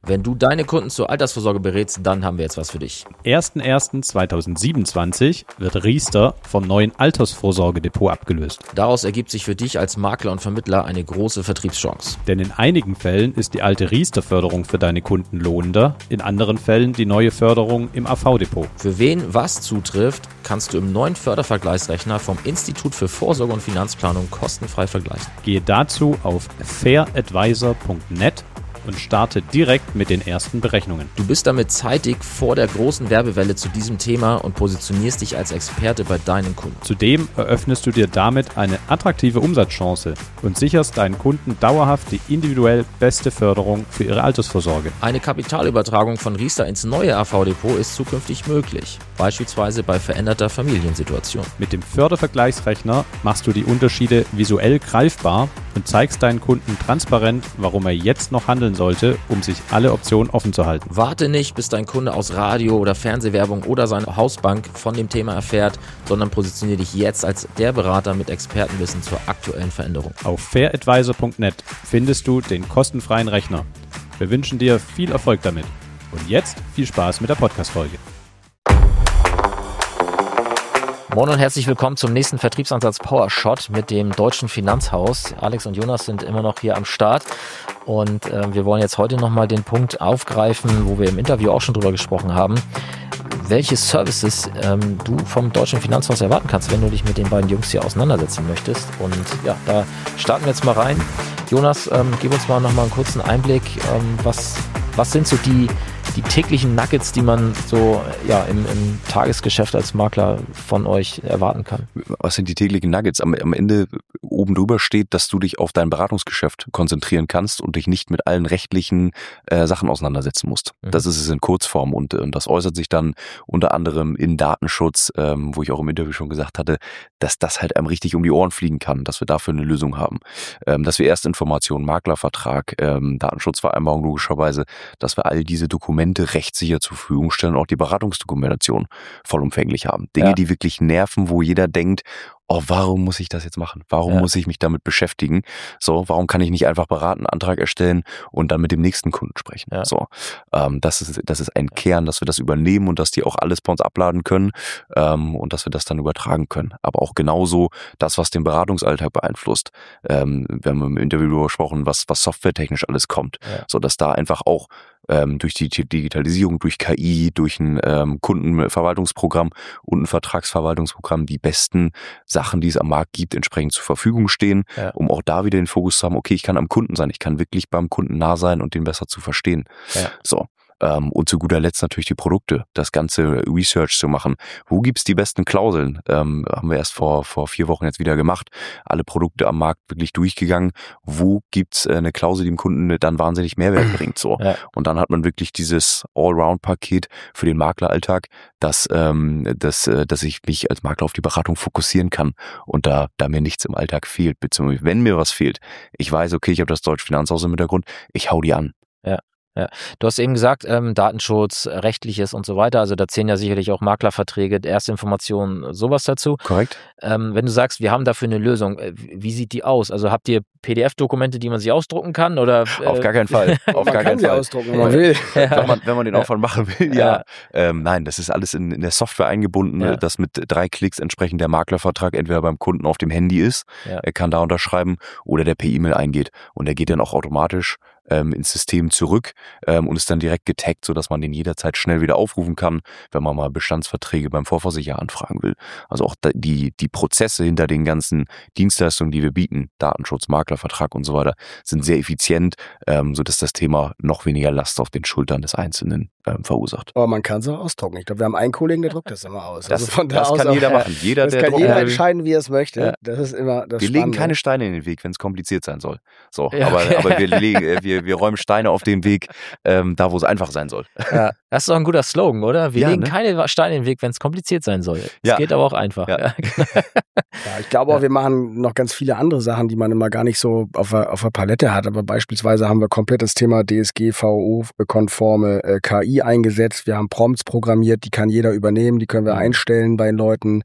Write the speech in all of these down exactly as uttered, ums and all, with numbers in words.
Wenn du deine Kunden zur Altersvorsorge berätst, dann haben wir jetzt was für dich. erster erster zweitausendsiebenundzwanzig wird Riester vom neuen Altersvorsorgedepot abgelöst. Daraus ergibt sich für dich als Makler und Vermittler eine große Vertriebschance. Denn in einigen Fällen ist die alte Riester-Förderung für deine Kunden lohnender, in anderen Fällen die neue Förderung im A V-Depot. Für wen was zutrifft, kannst du im neuen Fördervergleichsrechner vom Institut für Vorsorge und Finanzplanung kostenfrei vergleichen. Gehe dazu auf fair advisor punkt net und starte direkt mit den ersten Berechnungen. Du bist damit zeitig vor der großen Werbewelle zu diesem Thema und positionierst dich als Experte bei deinen Kunden. Zudem eröffnest du dir damit eine attraktive Umsatzchance und sicherst deinen Kunden dauerhaft die individuell beste Förderung für ihre Altersvorsorge. Eine Kapitalübertragung von Riester ins neue A V-Depot ist zukünftig möglich, beispielsweise bei veränderter Familiensituation. Mit dem Fördervergleichsrechner machst du die Unterschiede visuell greifbar und zeigst deinen Kunden transparent, warum er jetzt noch handeln sollte, um sich alle Optionen offen zu halten. Warte nicht, bis dein Kunde aus Radio- oder Fernsehwerbung oder seine Hausbank von dem Thema erfährt, sondern positioniere dich jetzt als der Berater mit Expertenwissen zur aktuellen Veränderung. Auf fair advisor punkt net findest du den kostenfreien Rechner. Wir wünschen dir viel Erfolg damit. Und jetzt viel Spaß mit der Podcast-Folge. Moin und herzlich willkommen zum nächsten Vertriebsansatz PowerShot mit dem Deutschen Finanzhaus. Alex und Jonas sind immer noch hier am Start und äh, wir wollen jetzt heute nochmal den Punkt aufgreifen, wo wir im Interview auch schon drüber gesprochen haben, welche Services ähm, du vom Deutschen Finanzhaus erwarten kannst, wenn du dich mit den beiden Jungs hier auseinandersetzen möchtest. Und ja, da starten wir jetzt mal rein. Jonas, ähm, gib uns mal nochmal einen kurzen Einblick. Ähm, was, was sind so die die täglichen Nuggets, die man so ja im, im Tagesgeschäft als Makler von euch erwarten kann? Was sind die täglichen Nuggets? Am, am Ende oben drüber steht, dass du dich auf dein Beratungsgeschäft konzentrieren kannst und dich nicht mit allen rechtlichen äh, Sachen auseinandersetzen musst. Mhm. Das ist es in Kurzform und, und das äußert sich dann unter anderem in Datenschutz, ähm, wo ich auch im Interview schon gesagt hatte, dass das halt einem richtig um die Ohren fliegen kann, dass wir dafür eine Lösung haben. Ähm, dass wir Erstinformationen, Maklervertrag, ähm, Datenschutzvereinbarung logischerweise, dass wir all diese Dokumente rechtssicher zur Verfügung stellen und auch die Beratungsdokumentation vollumfänglich haben. Dinge, ja. die wirklich nerven, wo jeder denkt, oh, warum muss ich das jetzt machen? Warum ja. muss ich mich damit beschäftigen? So, warum kann ich nicht einfach beraten, Antrag erstellen und dann mit dem nächsten Kunden sprechen? Ja. So, ähm, das ist das ist ein Kern, dass wir das übernehmen und dass die auch alles bei uns abladen können ähm, und dass wir das dann übertragen können. Aber auch genauso das, was den Beratungsalltag beeinflusst. Ähm, wir haben im Interview darüber gesprochen, was was softwaretechnisch alles kommt, ja. so dass da einfach auch ähm, durch die Digitalisierung, durch K I, durch ein ähm, Kundenverwaltungsprogramm und ein Vertragsverwaltungsprogramm die besten Sachen, die es am Markt gibt, entsprechend zur Verfügung stehen, ja. um auch da wieder den Fokus zu haben, okay, ich kann am Kunden sein, ich kann wirklich beim Kunden nah sein und den besser zu verstehen. Ja. So. Ähm, und zu guter Letzt natürlich die Produkte, das ganze Research zu machen. Wo gibt's die besten Klauseln? Ähm, haben wir erst vor vor vier Wochen jetzt wieder gemacht. Alle Produkte am Markt wirklich durchgegangen. Wo gibt's äh, eine Klausel, die dem Kunden dann wahnsinnig Mehrwert bringt? So. Ja. Und dann hat man wirklich dieses Allround-Paket für den Makleralltag, dass, ähm, dass, äh, dass ich mich als Makler auf die Beratung fokussieren kann und da, da mir nichts im Alltag fehlt. Beziehungsweise wenn mir was fehlt, ich weiß, okay, ich habe das Deutsche Finanzhaus im Hintergrund, ich hau die an. Ja. Ja, du hast eben gesagt, ähm, Datenschutz, Rechtliches und so weiter, also da zählen ja sicherlich auch Maklerverträge, Erstinformationen, sowas dazu. Korrekt. Ähm, wenn du sagst, wir haben dafür eine Lösung, wie sieht die aus? Also habt ihr P D F-Dokumente, die man sich ausdrucken kann? Oder, äh, Auf gar keinen Fall. Auf man gar kann keinen sie Fall. ausdrucken, wenn man will. wenn, man, wenn man den Aufwand machen will, ja. ja. Ähm, nein, das ist alles in, in der Software eingebunden, ja. dass mit drei Klicks entsprechend der Maklervertrag entweder beim Kunden auf dem Handy ist, ja. er kann da unterschreiben, oder der per E-Mail eingeht. Und der geht dann auch automatisch ähm, ins System zurück ähm, und ist dann direkt getaggt, sodass man den jederzeit schnell wieder aufrufen kann, wenn man mal Bestandsverträge beim Vorversicherer anfragen will. Also auch die, die Prozesse hinter den ganzen Dienstleistungen, die wir bieten, Datenschutz, Maklervertrag und so weiter, sind sehr effizient, ähm, sodass das Thema noch weniger Last auf den Schultern des Einzelnen ähm, verursacht. Aber man kann es auch ausdrucken. Ich glaube, wir haben einen Kollegen, der druckt das immer aus. Das, also von da das aus kann auch, jeder machen. Jeder, das der kann jeder will. entscheiden, wie er es möchte. Ja. Das ist immer das Wir Spannende. legen keine Steine in den Weg, wenn es kompliziert sein soll. So, ja, aber, okay. aber wir, legen, wir, wir räumen Steine auf den Weg, ähm, da wo es einfach sein soll. Ja, das ist doch ein guter Slogan, oder? Wir ja, legen ne? keine Steine in den Weg, wenn es kompliziert sein soll. Es ja. geht aber auch einfach. Ja. Ja. Ja, ich glaube auch, wir machen noch ganz viele andere Sachen, die man immer gar nicht so auf der, auf der Palette hat. Aber beispielsweise haben wir komplett das Thema D S G V O-konforme äh, K I eingesetzt. Wir haben Prompts programmiert, die kann jeder übernehmen, die können wir einstellen bei den Leuten.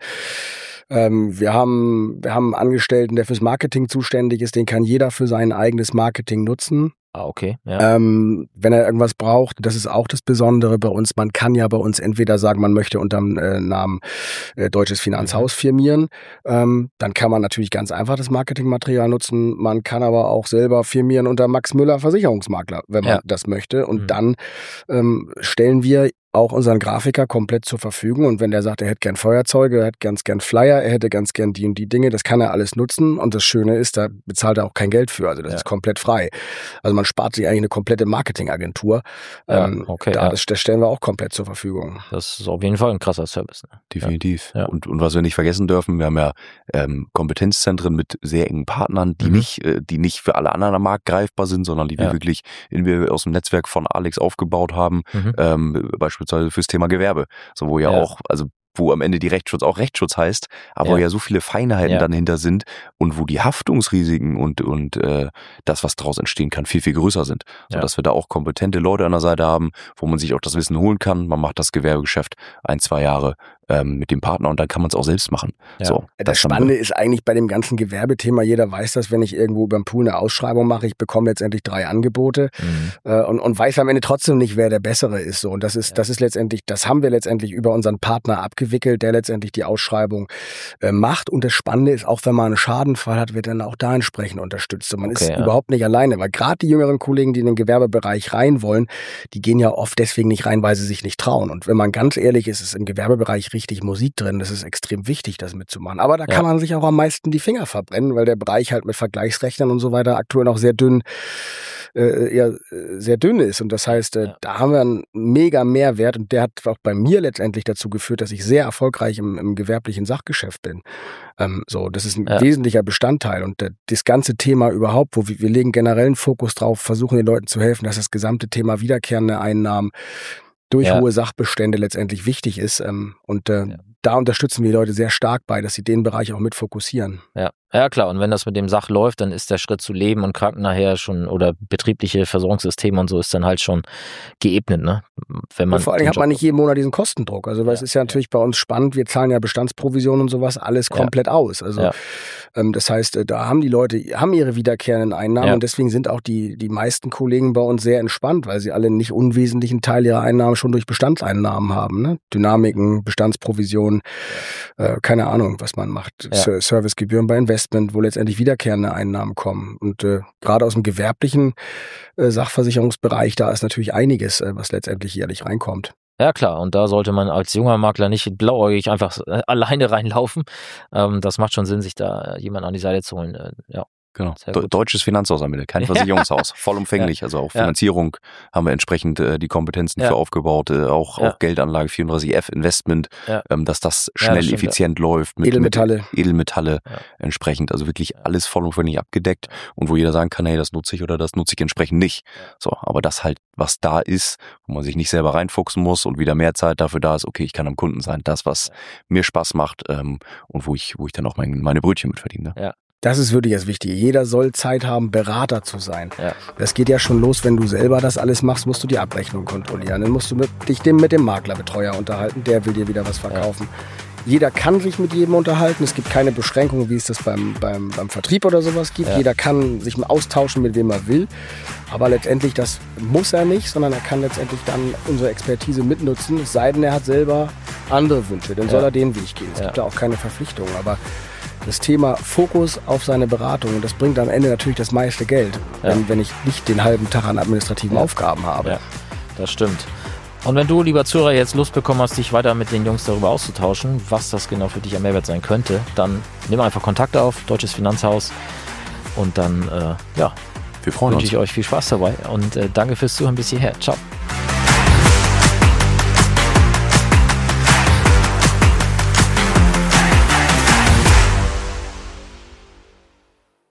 Ähm, wir haben, wir haben einen Angestellten, der fürs Marketing zuständig ist, den kann jeder für sein eigenes Marketing nutzen. Ah, okay. Ja. Ähm, wenn er irgendwas braucht, das ist auch das Besondere bei uns. Man kann ja bei uns entweder sagen, man möchte unter dem äh, Namen äh, Deutsches Finanzhaus mhm. firmieren. Ähm, dann kann man natürlich ganz einfach das Marketingmaterial nutzen. Man kann aber auch selber firmieren unter Max Müller Versicherungsmakler, wenn man ja. das möchte. Und mhm. dann ähm, stellen wir auch unseren Grafiker komplett zur Verfügung. Und wenn der sagt, er hätte gern Feuerzeuge, er hätte ganz gern Flyer, er hätte ganz gern die und die Dinge, das kann er alles nutzen. Und das Schöne ist, da bezahlt er auch kein Geld für. Also das ja. ist komplett frei. Also man spart sich eigentlich eine komplette Marketingagentur. Ja, ähm, okay, da, ja. das, das stellen wir auch komplett zur Verfügung. Das ist auf jeden Fall ein krasser Service. Ne? Definitiv. Ja. Und, und was wir nicht vergessen dürfen, wir haben ja ähm, Kompetenzzentren mit sehr engen Partnern, die mhm. nicht, äh, die nicht für alle anderen am Markt greifbar sind, sondern die wir ja. wirklich in, wir aus dem Netzwerk von Alex aufgebaut haben, mhm. ähm, beispielsweise fürs Thema Gewerbe. So, wo ja, ja auch, also wo am Ende die Rechtsschutz auch Rechtsschutz heißt, aber ja. wo ja so viele Feinheiten ja. dann hinter sind und wo die Haftungsrisiken und und äh, das, was daraus entstehen kann, viel, viel größer sind. So, ja. dass wir da auch kompetente Leute an der Seite haben, wo man sich auch das Wissen holen kann. Man macht das Gewerbegeschäft ein, zwei Jahre ähm, mit dem Partner und dann kann man es auch selbst machen. Ja. So, das, das Spannende ist eigentlich bei dem ganzen Gewerbethema, jeder weiß das, wenn ich irgendwo über den Pool eine Ausschreibung mache, ich bekomme letztendlich drei Angebote mhm. äh, und, und weiß am Ende trotzdem nicht, wer der Bessere ist. So. Und das ist, ja. das ist letztendlich, das haben wir letztendlich über unseren Partner abgewickelt, der letztendlich die Ausschreibung äh, macht. Und das Spannende ist, auch wenn man einen Schadenfall hat, wird dann auch da entsprechend unterstützt. Und man okay, ist ja. überhaupt nicht alleine, weil gerade die jüngeren Kollegen, die in den Gewerbebereich rein wollen, die gehen ja oft deswegen nicht rein, weil sie sich nicht trauen. Und wenn man ganz ehrlich ist, ist im Gewerbebereich richtig Musik drin. Das ist extrem wichtig, das mitzumachen. Aber da ja. kann man sich auch am meisten die Finger verbrennen, weil der Bereich halt mit Vergleichsrechnern und so weiter aktuell noch sehr dünn äh, ja, sehr dünn ist. Und das heißt, äh, ja. da haben wir einen mega Mehrwert und der hat auch bei mir letztendlich dazu geführt, dass ich sehr erfolgreich im, im gewerblichen Sachgeschäft bin. Ähm, so, das ist ein ja. wesentlicher Bestandteil und äh, das ganze Thema überhaupt, wo wir, wir legen generell einen Fokus drauf, versuchen den Leuten zu helfen, dass das gesamte Thema wiederkehrende Einnahmen durch ja. hohe Sachbestände letztendlich wichtig ist. Ähm, und äh, ja. da unterstützen wir die Leute sehr stark bei, dass sie den Bereich auch mit fokussieren. Ja. Ja klar, und wenn das mit dem Sach läuft, dann ist der Schritt zu Leben und Kranken nachher schon oder betriebliche Versorgungssysteme und so ist dann halt schon geebnet, ne? Wenn man und vor allem hat man nicht jeden Monat diesen Kostendruck. Also weil ja, es ist ja natürlich ja. bei uns spannend, wir zahlen ja Bestandsprovisionen und sowas alles komplett ja. aus. Also ja. ähm, das heißt, da haben die Leute, haben ihre wiederkehrenden Einnahmen ja. und deswegen sind auch die, die meisten Kollegen bei uns sehr entspannt, weil sie alle einen nicht unwesentlichen Teil ihrer Einnahmen schon durch Bestandseinnahmen haben, ne? Dynamiken, Bestandsprovisionen, äh, keine Ahnung, was man macht, ja. Servicegebühren bei Investment, wo letztendlich wiederkehrende Einnahmen kommen. Und äh, gerade aus dem gewerblichen äh, Sachversicherungsbereich, da ist natürlich einiges, äh, was letztendlich jährlich reinkommt. Ja klar, und da sollte man als junger Makler nicht blauäugig einfach äh, alleine reinlaufen. Ähm, das macht schon Sinn, sich da jemanden an die Seite zu holen. Äh, ja. Genau. Deutsches Finanzhaus am Ende, kein Versicherungshaus, vollumfänglich. Ja. Also auch Finanzierung ja. haben wir entsprechend äh, die Kompetenzen ja. für aufgebaut, äh, auch, ja. auch Geldanlage vierunddreißig F Investment, ja. ähm, dass das schnell, ja, das stimmt, effizient ja. läuft. Mit, Edelmetalle. Mit Edelmetalle ja. entsprechend, also wirklich alles vollumfänglich abgedeckt und wo jeder sagen kann, hey, das nutze ich oder das nutze ich entsprechend nicht. Ja. So, aber das halt, was da ist, wo man sich nicht selber reinfuchsen muss und wieder mehr Zeit dafür da ist, okay, ich kann am Kunden sein, das, was ja. mir Spaß macht ähm, und wo ich, wo ich dann auch mein, meine Brötchen mit verdiene. Ja. Das ist wirklich das Wichtige. Jeder soll Zeit haben, Berater zu sein. Ja. Das geht ja schon los, wenn du selber das alles machst, musst du die Abrechnung kontrollieren. Dann musst du mit, dich mit dem Maklerbetreuer unterhalten, der will dir wieder was verkaufen. Ja. Jeder kann sich mit jedem unterhalten. Es gibt keine Beschränkungen, wie es das beim, beim, beim Vertrieb oder sowas gibt. Ja. Jeder kann sich austauschen, mit wem er will. Aber letztendlich, das muss er nicht, sondern er kann letztendlich dann unsere Expertise mitnutzen. Es sei denn, er hat selber andere Wünsche. Dann ja. soll er den Weg gehen. Es ja. gibt da auch keine Verpflichtungen. Aber das Thema Fokus auf seine Beratung, und das bringt am Ende natürlich das meiste Geld, ja. wenn, wenn ich nicht den halben Tag an administrativen ja. Aufgaben habe. Ja, das stimmt. Und wenn du, lieber Zuhörer, jetzt Lust bekommen hast, dich weiter mit den Jungs darüber auszutauschen, was das genau für dich ein Mehrwert sein könnte, dann nimm einfach Kontakt auf, Deutsches Finanzhaus, und dann, äh, ja, wir freuen wünsche uns. ich euch viel Spaß dabei und äh, danke fürs Zuhören bis hierher. Ciao.